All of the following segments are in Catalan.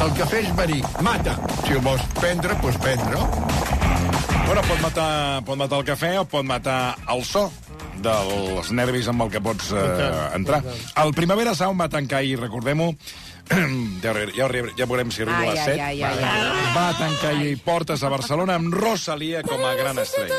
El cafè és verí, mata. Si el vols prendre, doncs prendre. Bueno, pot matar el cafè o pot matar el so dels nervis amb el que pots entrar. El Primavera Sound va tancar ahir, recordem-ho, ja veurem si arriba a les 7. Va tancar ahir portes a Barcelona amb Rosalía com a gran estrella.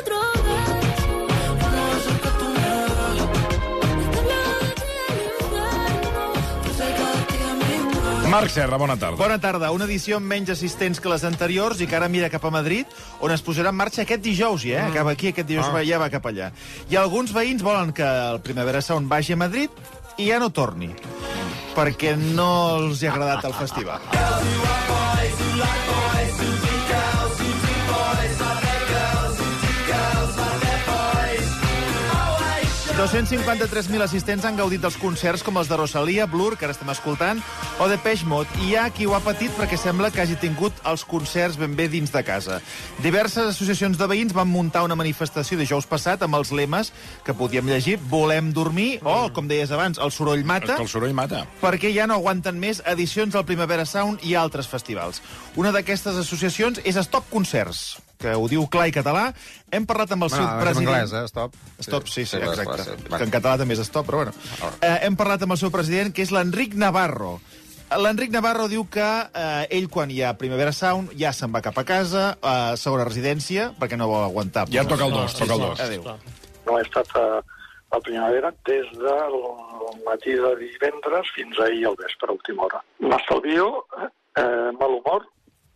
Marc Serra, bona tarda. Bona tarda. Una edició amb menys assistents que les anteriors i que ara mira cap a Madrid, on es posarà en marxa aquest dijous, ja. Acaba aquí, aquest dijous ja va cap allà. I alguns veïns volen que el Primavera Sound vagi a Madrid i ja no torni, perquè no els ha agradat el festival. 253.000 assistents han gaudit dels concerts com els de Rosalía, Blur, que ara estem escoltant, o de Depeche Mode. I hi ha qui ho ha patit perquè sembla que hagi tingut els concerts ben bé dins de casa. Diverses associacions de veïns van muntar una manifestació dijous passat amb els lemes que podíem llegir: volem dormir, o, com deies abans, el soroll mata. El soroll mata. Perquè ja no aguanten més edicions del Primavera Sound i altres festivals. Una d'aquestes associacions és Stop Concerts, que ho diu clar i català. Hem parlat amb el seu president... En anglès, Stop. Stop, sí, exacte. Que en català també és Stop, però bueno. Hem parlat amb el seu president, que és l'Enric Navarro. L'Enric Navarro diu que ell, quan hi ha Primavera Sound, ja se'n va cap a casa, a segona residència, perquè no vol aguantar. Ja toca el 2, toca el 2. Adéu. No he estat a Primavera des del matí de divendres fins ahir al vespre, a última hora. M'estalvio mal humor,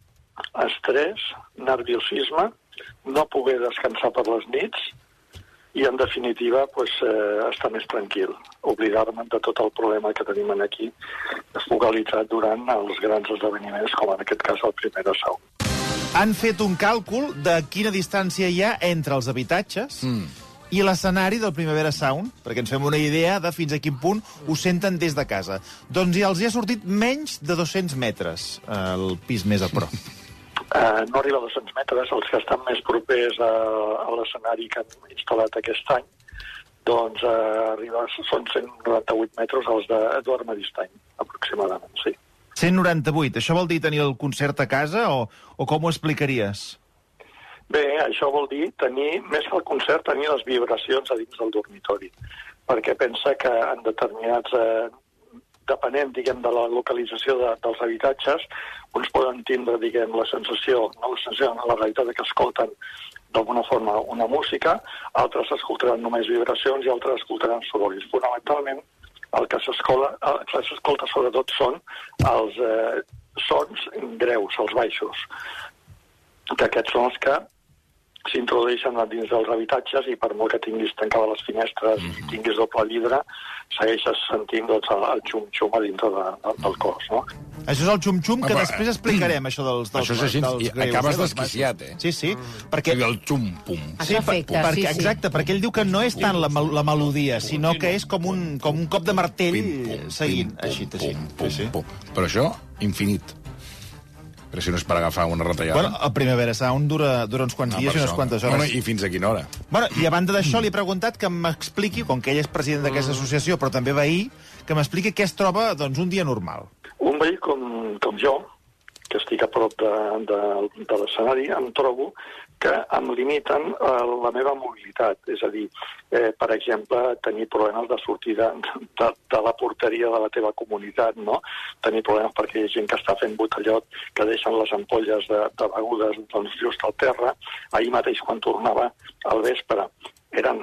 estrès, nerviosisme, no poder descansar per les nits i, en definitiva, estar més tranquil, oblidar-me de tot el problema que tenim aquí focalitzat durant els grans esdeveniments, com en aquest cas el Primavera Sound. Han fet un càlcul de quina distància hi ha entre els habitatges i l'escenari del Primavera Sound, perquè ens fem una idea de fins a quin punt ho senten des de casa. Doncs els hi ha sortit menys de 200 metres, el pis més a prop. No arriba a 200 metres, els que estan més propers a l'escenari que han instal·lat aquest any, doncs són 198 metres els d'Eduard Maristany, aproximadament, sí. 198, això vol dir tenir el concert a casa o com ho explicaries? Bé, això vol dir tenir, més que el concert, tenir les vibracions a dins del dormitori, perquè pensa que en determinats... depenent, diguem, de la localització dels habitatges, uns poden tindre, diguem, la sensació, la realitat que escolten d'alguna forma una música, altres escoltaran només vibracions i altres escoltaran sorolls. Fonamentalment, el que s'escolta sobretot són els sons greus, els baixos, que aquests són els que s'introdueixen dins dels habitatges i per molt que tinguis tancades les finestres i tinguis doble vidre, segueixes sentint el xum-xum a dintre del cos, no? Això és el xum-xum, que després explicarem, això dels greus. Això és així, i acabes desquiciat, Sí, perquè... El xum-pum. Això afecta, sí. Exacte, perquè ell diu que no és tant la melodia, sinó que és com un cop de martell seguint. Així. Però això, infinit. Però si no és per agafar una retallada. Bueno, el Primavera Sound dura uns quants dies i unes quantes hores. Bueno, i fins a quina hora? Bueno, i a banda d'això li he preguntat que m'expliqui, com que ell és president d'aquesta associació, però també veí, que m'expliqui què es troba doncs, un dia normal. Un veí com jo, que estic a prop de l'escenari, em trobo que em limiten la meva mobilitat. És a dir, per exemple, tenir problemes de sortida de la porteria de la teva comunitat, no? Tenir problemes perquè hi ha gent que està fent botellot, que deixen les ampolles de begudes doncs, just al terra. Ahir mateix, quan tornava al vespre, eren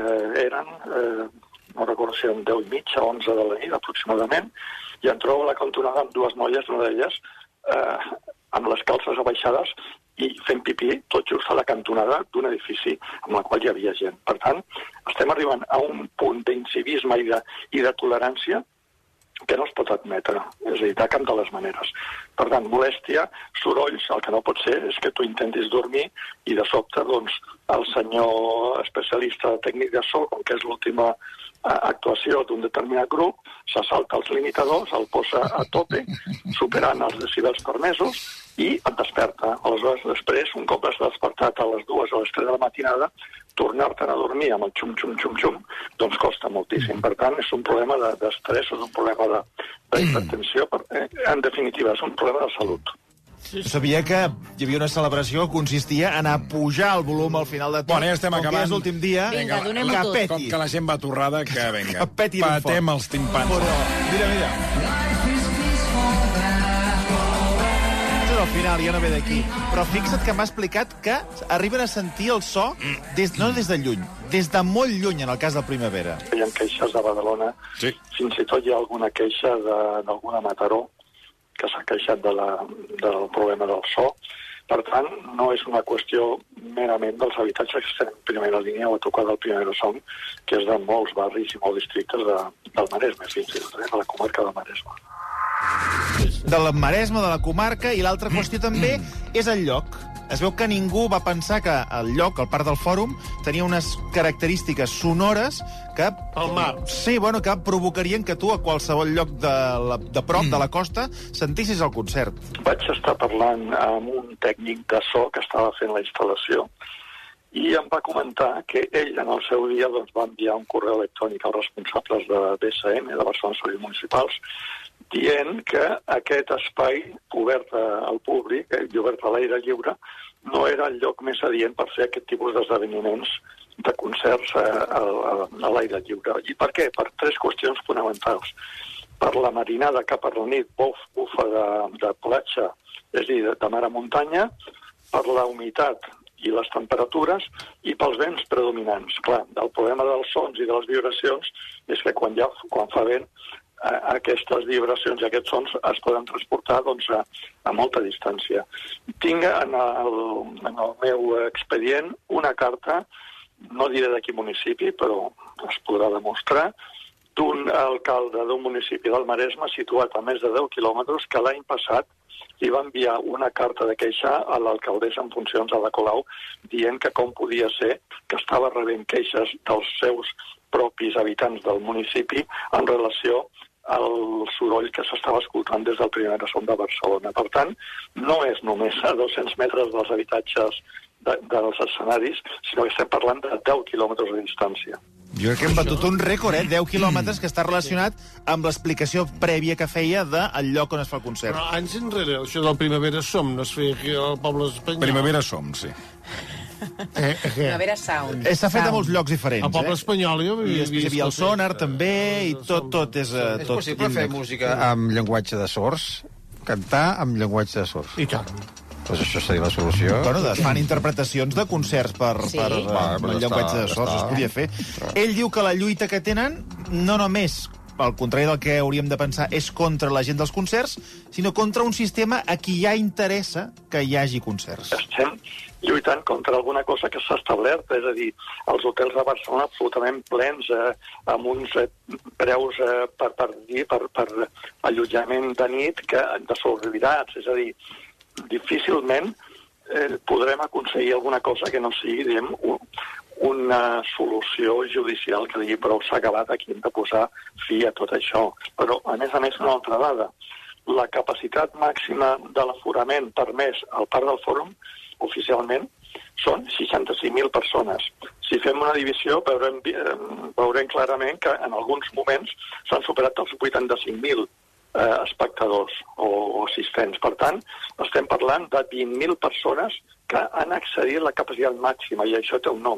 no recordo si eren 10 i mitja, 11 de la nit, aproximadament, i em trobo a la cantonada amb dues noies, una d'elles amb les calces abaixades i fent pipí tot just a la cantonada d'un edifici amb la qual hi havia gent. Per tant, estem arribant a un punt d'incivisme i de tolerància que no es pot admetre, és a dir, de cap de les maneres. Per tant, molèstia, sorolls, el que no pot ser és que tu intentis dormir i de sobte, doncs, el senyor especialista tècnic de so, com que és l'última actuació d'un determinat grup, se salta els limitadors, el posa a tope, superant els decibels permesos, i et desperta. Aleshores, després, un cop has despertat a les 2 o a les 3 de la matinada, tornar-te'n a dormir amb el xum-xum-xum-xum, doncs costa moltíssim. Per tant, és un problema d'estrès, és un problema d'hipertensió. En definitiva, és un problema problema de salut. Sabia que hi havia una celebració que consistia en a pujar el volum al final de tot. Bueno, ja estem acabant. Com que és l'últim dia, Vinga, donem-ho que tot. peti. Com que la gent va torrada, que vinga. Que peti ben fort. Patem els timpans. Però, mira. Això és el final, ja no ve d'aquí. Però fixa't que m'ha explicat que arriben a sentir el so no des de lluny, des de molt lluny, en el cas del Primavera. Hi ha queixes de Badalona, Sí. fins i tot hi ha alguna queixa d'alguna Mataró que s'ha queixat del problema del so. Per tant, no és una qüestió merament dels habitatges que estan en primera línia o a tocar del Primavera Som, que és de molts barris i molts districtes del Maresme, fins i tot de la comarca del Maresme. De la Maresme, de la comarca, i l'altra qüestió també és el lloc. Es veu que ningú va pensar que el lloc, el Parc del Fòrum, tenia unes característiques sonores que... El mar. Sí, bueno, que provocarien que tu, a qualsevol lloc de prop, de la costa, sentissis el concert. Vaig estar parlant amb un tècnic de so que estava fent la instal·lació i em va comentar que ell, en el seu dia, doncs, va enviar un correu electrònic als responsables de BSM, de Barcelona Serveis Municipals, dient que aquest espai obert al públic i obert a l'aire lliure no era el lloc més adient per fer aquest tipus d'esdeveniments de concerts a l'aire lliure. I per què? Per tres qüestions fonamentals. Per la marinada que per la nit bufa de platja, és a dir, de mar a muntanya, per la humitat i les temperatures i pels vents predominants. Clar, el problema dels sons i de les vibracions és que quan fa vent aquestes vibracions i aquests sons es poden transportar doncs, a molta distància. Tinc en el meu expedient una carta, no diré de quin municipi, però es podrà demostrar, d'un alcalde d'un municipi del Maresme situat a més de 10 quilòmetres que l'any passat li va enviar una carta de queixa a l'alcaldessa en funcions, a la Colau, dient que com podia ser que estava rebent queixes dels seus propis habitants del municipi en relació al soroll que s'estava escoltant des del Primavera Som de Barcelona. Per tant, no és només a 200 metres dels habitatges dels escenaris, sinó que estem parlant de 10 quilòmetres de distància. Jo crec que hem batut un rècord, 10 quilòmetres, que està relacionat amb l'explicació prèvia que feia del lloc on es fa el concert. Però anys enrere, això del Primavera Som, no es feia aquí al poble espanyol. Primavera Som, sí. Primavera Sound. S'ha fet a molts llocs diferents, Al poble espanyol jo I després hi havia el Sonar, també, i tot és... És possible fer música amb llenguatge de sords? Cantar amb llenguatge de sords? I tant. Doncs això seria la solució. Bueno, fan interpretacions de concerts per però el llenguatge de sords, es podia fer. Ell diu que la lluita que tenen no només, al contrari del que hauríem de pensar, és contra la gent dels concerts, sinó contra un sistema a qui ja interessa que hi hagi concerts. Estem lluitant contra alguna cosa que s'ha establert, és a dir, els hotels de Barcelona absolutament plens, amb uns preus per allotjament de nit desorbitats, és a dir, difícilment podrem aconseguir alguna cosa que no sigui, diguem, una solució judicial que digui prou s'ha acabat, aquí hem de posar fi a tot això. Però, a més, una altra dada. La capacitat màxima de l'aforament permès al Parc del Fòrum, oficialment, són 65.000 persones. Si fem una divisió, veurem clarament que en alguns moments s'han superat els 85.000 espectadors o assistents. Per tant, estem parlant de 20.000 persones que han accedit a la capacitat màxima, i això té un nom.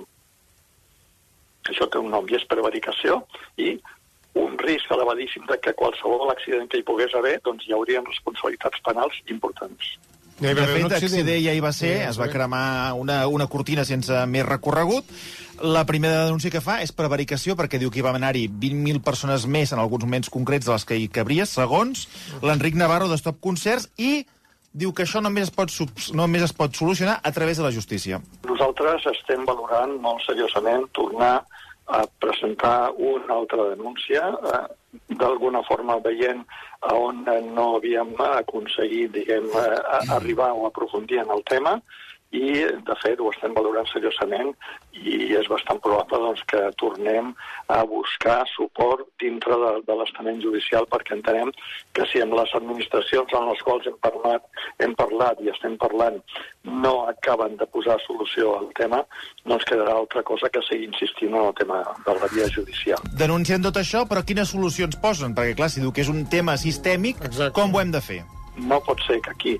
Això té un nom, i és prevaricació, i un risc elevadíssim de que qualsevol accident que hi pogués haver, doncs hi haurien responsabilitats penals importants. De fet, accident ja hi va ser, es va cremar una cortina sense més recorregut. La primera denúncia que fa és prevaricació, perquè diu que hi va anar-hi 20.000 persones més en alguns moments concrets de les que hi cabria, segons l'Enric Navarro de Stop Concerts, i diu que això només es pot solucionar a través de la justícia. Nosaltres estem valorant molt seriosament tornar a presentar una altra denúncia, d'alguna forma veient on no havíem aconseguit, diguem, arribar o aprofundir en el tema, i, de fet, ho estem valorant seriosament i és bastant probable doncs, que tornem a buscar suport dintre de l'estament judicial, perquè entenem que si amb les administracions en les quals hem parlat i estem parlant no acaben de posar solució al tema, no ens quedarà altra cosa que seguir insistint en el tema de la via judicial. Denuncien tot això, però quines solucions posen? Perquè, clar, si diu que és un tema sistèmic, com ho hem de fer? no pot ser que aquí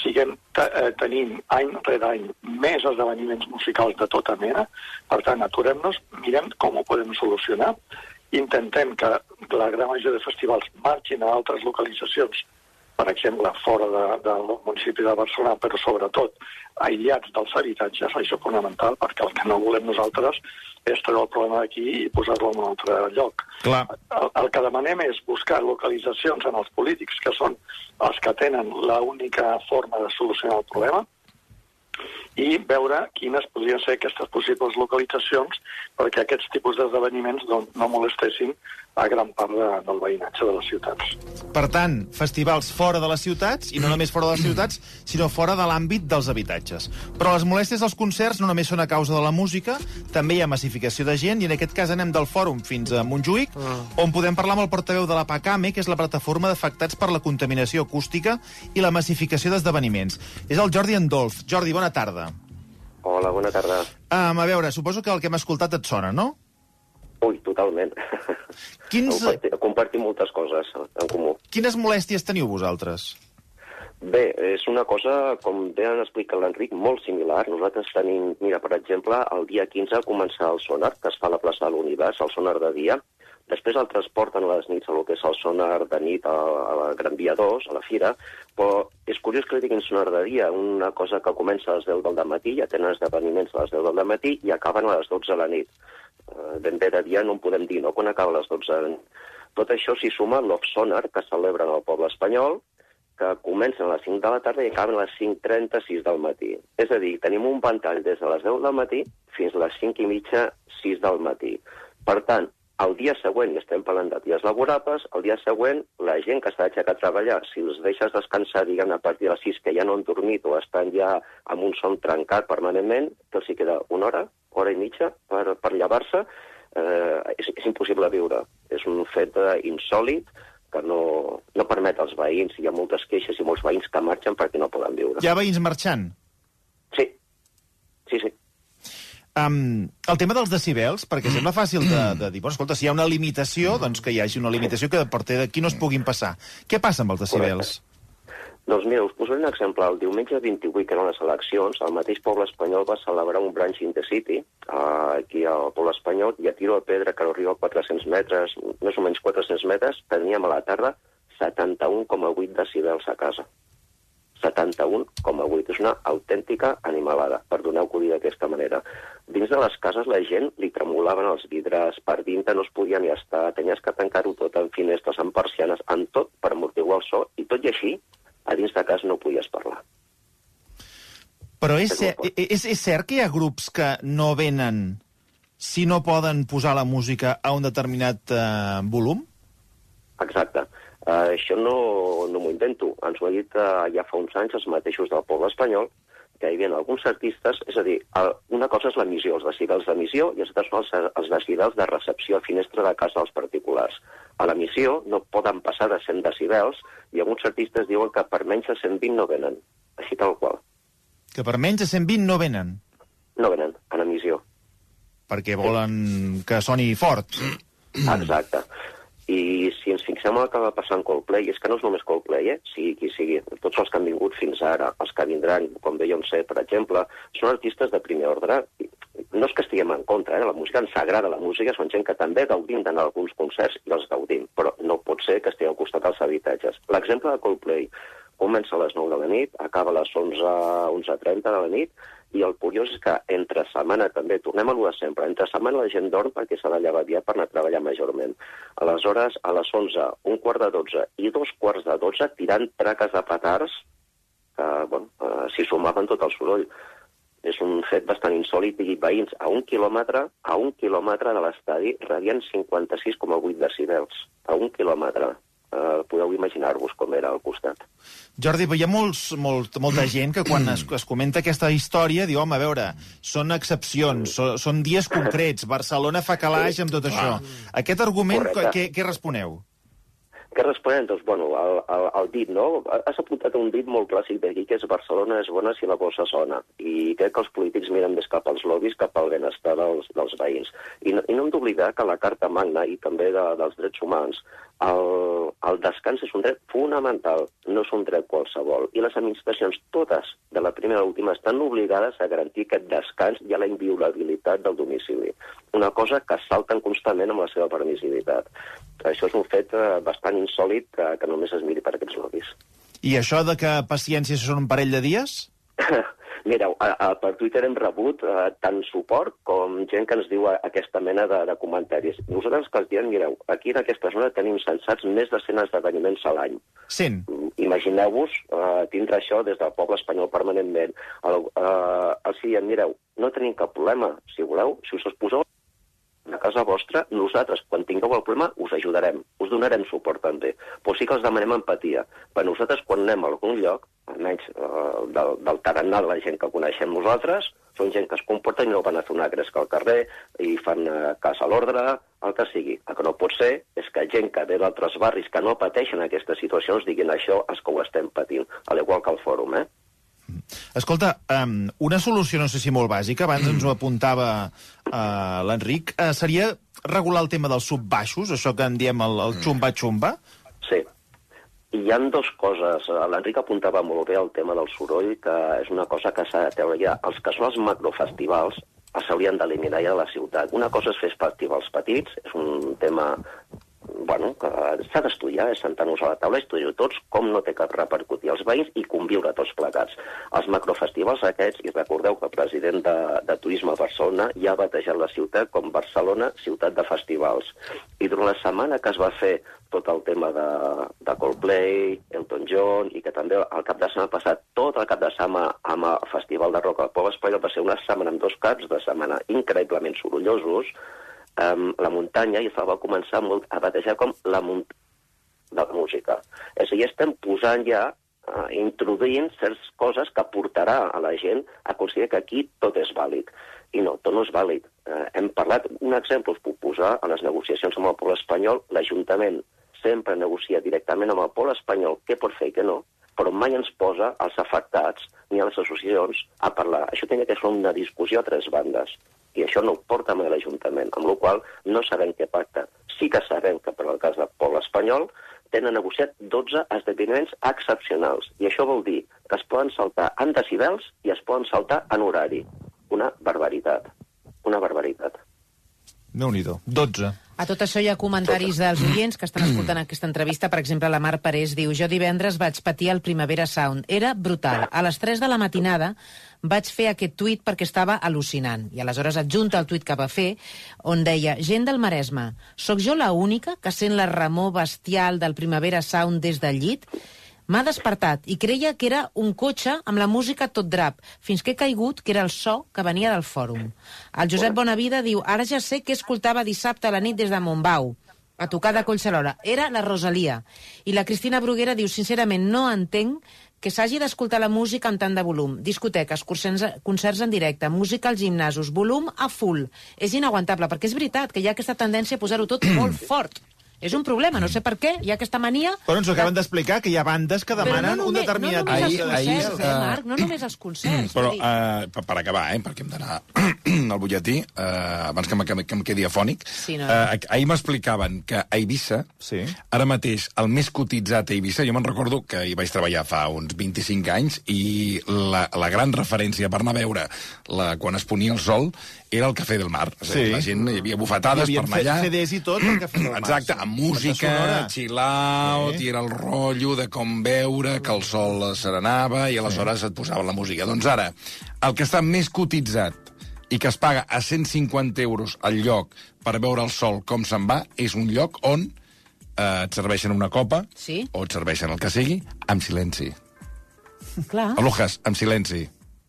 tenim any rere any més esdeveniments musicals de tota mena. Per tant, aturem-nos, mirem com ho podem solucionar, intentem que la gran majoria de festivals marxin a altres localitzacions, per exemple, fora del municipi de Barcelona, però sobretot aïllats dels habitatges, això és fonamental, perquè el que no volem nosaltres és treure el problema d'aquí i posar-lo en un altre lloc. Clar. El que demanem és buscar localitzacions en els polítics, que són els que tenen l'única forma de solucionar el problema, i veure quines podrien ser aquestes possibles localitzacions perquè aquests tipus d'esdeveniments no molestessin a gran part del veïnatge de les ciutats. Per tant, festivals fora de les ciutats, i no només fora de les ciutats, sinó fora de l'àmbit dels habitatges. Però les molèsties dels concerts no només són a causa de la música, també hi ha massificació de gent, i en aquest cas anem del Fòrum fins a Montjuïc, on podem parlar amb el portaveu de la PACAME, que és la plataforma d'afectats per la contaminació acústica i la massificació d'esdeveniments. És el Jordi Andolf. Jordi, bona tarda. Hola, bona tarda. A veure, suposo que el que hem escoltat et sona, no? Ui, totalment. Compartim moltes coses en comú. Quines molèsties teniu vosaltres? Bé, és una cosa, com bé han explicat l'Enric, molt similar. Nosaltres tenim, mira, per exemple, el dia 15 comença el sonar, que es fa a la plaça de l'Univers, el sonar de dia. Després el transporten a les nits a lo que és el sonar de nit a la Gran Via 2, a la Fira, però és curiós que li diguin sonar de dia, una cosa que comença a les 10 del matí, ja tenen esdeveniments a les 10 del matí i acaben a les 12 de la nit. Ben bé de dia no en podem dir, no?, quan acaba a les 12 de la nit. Tot això s'hi suma l'Off Sonar, que celebren al poble espanyol, que comencen a les 5 de la tarda i acaben a les 5:36 del matí. És a dir, tenim un ventall des de les 10 del matí fins a les 5:30, 6 del matí. Per tant, el dia següent, i estem parlant de dies laborables, el dia següent, la gent que està aixecat a treballar, si els deixes descansar, diguem, a partir de les 6, que ja no han dormit o estan ja amb un son trencat permanentment, que els hi queda una hora i mitja per llevar-se, és impossible viure. És un fet insòlit que no permet als veïns. Hi ha moltes queixes i molts veïns que marxen perquè no poden viure. Hi ha veïns marxant? Sí. El tema dels decibels, perquè sembla fàcil de dir, bueno, escolta, si hi ha una limitació, doncs que hi hagi una limitació que a partir d'aquí no es puguin passar. Què passa amb els decibels? Doncs mira, us posaré un exemple. El diumenge 28, que eren les eleccions, el mateix poble espanyol va celebrar un brunch in the city, aquí al poble espanyol, i a tiro de pedra, que arriba a 400 metres, més o menys 400 metres, teníem a la tarda 71,8 decibels a casa. 71,8. És una autèntica animalada, perdoneu que ho digui d'aquesta manera. Dins de les cases la gent li tremolaven els vidres, per dintre no es podia ni estar, tenies que tancar-ho tot amb finestres, amb persianes, amb tot per amortiguar el so, i tot i així, a dins de casa no podies parlar. Però és cert que hi ha grups que no venen si no poden posar la música a un determinat volum? Exacte. Això no m'ho invento. Ens ho ha dit ja fa uns anys els mateixos del poble espanyol, que hi havia alguns artistes, és a dir, una cosa és l'emissió, els decibels d'emissió, i els altres són els decibels de recepció a finestra de casa dels particulars. A l'emissió no poden passar de 100 decibels, i alguns artistes diuen que per menys de 120 no venen. Així tal qual. Que per menys de 120 no venen? No venen, en emissió. Perquè volen que soni fort. Exacte. I si ens fixem en el que va passar en Coldplay, és que no és només Coldplay, sigui qui sigui, tots els que han vingut fins ara, els que vindran, com deia Onse, per exemple, són artistes de primer ordre. No és que estiguem en contra, la música ens agrada, la música són gent que també gaudim d'anar a alguns concerts i els gaudim, però no pot ser que estiguem al costat dels habitatges. L'exemple de Coldplay comença a les 9 de la nit, acaba a les 11:30 de la nit, i el curiós és que entre setmana també, tornem a lo de sempre, entre setmana la gent dorm perquè s'ha de llevar aviat per anar a treballar majorment. Aleshores, a les 11, 11:45 i 2:45, tirant traques de petards, que, bueno, s'hi sumaven tot el soroll. És un fet bastant insòlit, i veïns a 1 quilòmetre de l'estadi rebien 56,8 decibels. A 1 quilòmetre. Podeu imaginar-vos com era al costat. Jordi, però hi ha molta gent que quan es comenta aquesta història diu, home, a veure, són excepcions, són dies concrets, Barcelona fa calaix amb tot això. Aquest argument, què responeu? Què responem? Doncs, bueno, el dit, no? Has apuntat un dit molt clàssic d'aquí, que és Barcelona és bona si la bossa sona. I crec que els polítics miren més cap als lobbies, cap al benestar dels veïns. I no hem d'oblidar que la Carta Magna, i també dels drets humans, El descans és un dret fonamental, no és un dret qualsevol. I les administracions, totes, de la primera a l'última, estan obligades a garantir aquest descans i a la inviolabilitat del domicili. Una cosa que salten constantment amb la seva permissivitat. Això és un fet bastant insòlid que només es miri per aquests lobbies. I això de que paciència són un parell de dies? Mireu, per Twitter hem rebut tant suport com gent que ens diu aquesta mena de comentaris. Nosaltres que els diem, mireu, aquí en aquesta zona tenim censats més de 100 esdeveniments a l'any. 100? Imagineu-vos tindre això des del poble espanyol permanentment. Els diem, mireu, no tenim cap problema. Si voleu, si us poseu a casa vostra, nosaltres, quan tingueu el problema, us ajudarem, us donarem suport també. Però sí que els demanem empatia. Per nosaltres, quan anem a algun lloc, almenys del tarannà de la gent que coneixem nosaltres, són gent que es comporta i no van a fer una gresca al carrer i fan cas a l'ordre, el que sigui. El que no pot ser és que gent que ve d'altres barris que no pateixen aquestes situacions diguin això és que ho estem patint, al igual que el fòrum, Escolta, una solució, no sé si molt bàsica, abans ens ho apuntava l'Enric, seria regular el tema dels subbaixos, això que en diem el xumba-xumba? Sí. I hi ha dues coses. L'Enric apuntava molt bé el tema del soroll, que és una cosa que s'ha de treure ja. Els que són els macrofestivals s'haurien d'eliminar ja de la ciutat. Una cosa és fer festivals petits, és un tema que s'ha d'estudiar, és sentar-nos a la taula, estudiar tots com no té que repercutir als veïns i conviure tots plegats. Els macrofestivals aquests, i recordeu que el president de Turisme a Barcelona ja ha batejat la ciutat com Barcelona, ciutat de festivals. I durant la setmana que es va fer tot el tema de Coldplay, Elton John, i que també el cap de setmana passat, tot el cap de setmana amb el Festival de Rock al Poble Espanyol va ser una setmana amb 2 caps de setmana increïblement sorollosos. La muntanya i se va començar a batejar com la muntanya de la música. És a dir, estem posant ja, introduint certes coses que portarà a la gent a considerar que aquí tot és vàlid. I no, tot no és vàlid. Hem parlat, un exemple us puc posar, a les negociacions amb el poble espanyol, l'Ajuntament sempre negocia directament amb el poble espanyol què pot fer i què no, però mai ens posa els afectats ni a les associacions a parlar. Això tenia que ser una discussió a 3 bandes. I això no ho porta mai a l'Ajuntament, amb la qual cosa no sabem què pacta. Sí que sabem que, per al cas del poble espanyol, tenen negociat 12 esdeveniments excepcionals. I això vol dir que es poden saltar en decibels i es poden saltar en horari. Una barbaritat. Una barbaritat. Déu-n'hi-do. 12. A tot això hi ha comentaris dels oients que estan escoltant aquesta entrevista. Per exemple, la Mar Parés diu: jo divendres vaig patir el Primavera Sound. Era brutal. A les 3 de la matinada vaig fer aquest tuit perquè estava al·lucinant. I aleshores adjunta el tuit que va fer, on deia: gent del Maresme, sóc jo la única que sent la remor bestial del Primavera Sound des del llit? M'ha despertat i creia que era un cotxe amb la música tot drap, fins que he caigut que era el so que venia del fòrum. El Josep Bonavida diu: ara ja sé què escoltava dissabte a la nit des de Montbau, a tocar de Collserola. Era la Rosalia. I la Cristina Bruguera diu: sincerament, no entenc que s'hagi d'escoltar la música amb tant de volum. Discoteques, concerts en directe, música als gimnasos, volum a full. És inaguantable, perquè és veritat que hi ha aquesta tendència a posar-ho tot molt fort. És un problema, no sé per què, hi ha aquesta mania... Però ens ho acaben d'explicar, que hi ha bandes que demanen un determinat... No només els concerts, Marc, no només els concerts. Però, per acabar, perquè hem d'anar al butlletí, abans que em quedi afònic, sí, no. Ahir m'explicaven que a Eivissa, sí, ara mateix, el més cotitzat a Eivissa, jo me'n recordo que hi vaig treballar fa uns 25 anys, i la gran referència per anar a veure quan es ponia el sol era el Cafè del Mar. Sí. La gent, hi havia bufetades per anar allà. Hi havia CDs i tot al Cafè del Mar. Exacte, amb música, chill-out, i era el rotllo de com veure que el sol serenava i aleshores et posaven la música. Doncs ara, el que està més cotitzat i que es paga a 150 euros al lloc per veure el sol com se'n va, és un lloc on et serveixen una copa, sí, o et serveixen el que sigui, amb silenci. Clar. Alojas, amb silenci.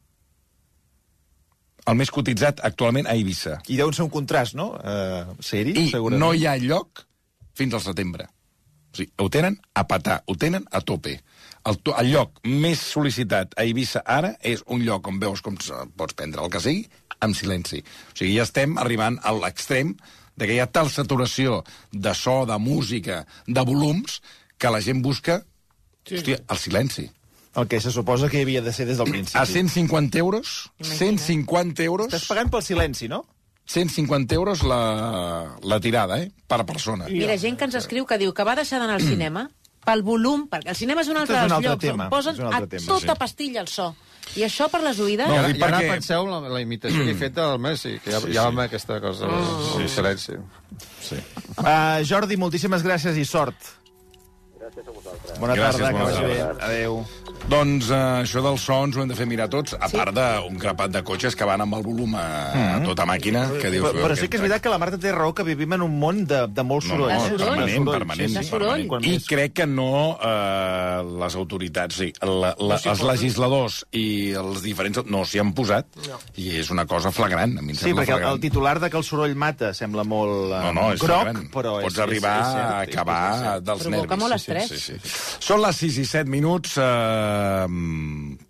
El més cotitzat actualment a Eivissa. I deu ser un contrast, no? Ser-hi, I segurament. no hi ha lloc fins al setembre. O sigui, ho tenen a petar, ho tenen a tope. El lloc més sol·licitat a Eivissa ara és un lloc on veus com pots prendre el que sigui, amb silenci. O sigui, ja estem arribant a l'extrem de que hi ha tal saturació de so, de música, de volums, que la gent busca, hòstia, el silenci. El que se suposa que havia de ser des del principi. A 150 euros, Imagina. 150 euros... Estàs pagant pel silenci, no? 150 euros la tirada, per persona. Mira, gent que ens escriu que diu que va deixar d'anar al cinema pel volum, perquè el cinema és un altre dels llocs on posen a tota pastilla el so. I això per les oïdes... I ara penseu la imitació que he fet del Messi, que ja va amb aquesta cosa, la diferència. Jordi, moltíssimes gràcies i sort. Gràcies a vosaltres. Bona tarda, que vagi bé. Adéu. Doncs això dels sons ho hem de fer mirar tots, a part d'un grapat de cotxes que van amb el volum a tota màquina. Que dius, però sí que és veritat que la Marta té raó, que vivim en un món de molt soroll. Permanent. I crec que no les autoritats, els legisladors i els diferents no s'hi han posat, i és una cosa flagrant. Sí, perquè el titular de que el soroll mata sembla molt groc, però pots arribar a acabar dels nervis. Provoca molt estrès. Són les 6 i 7 minuts.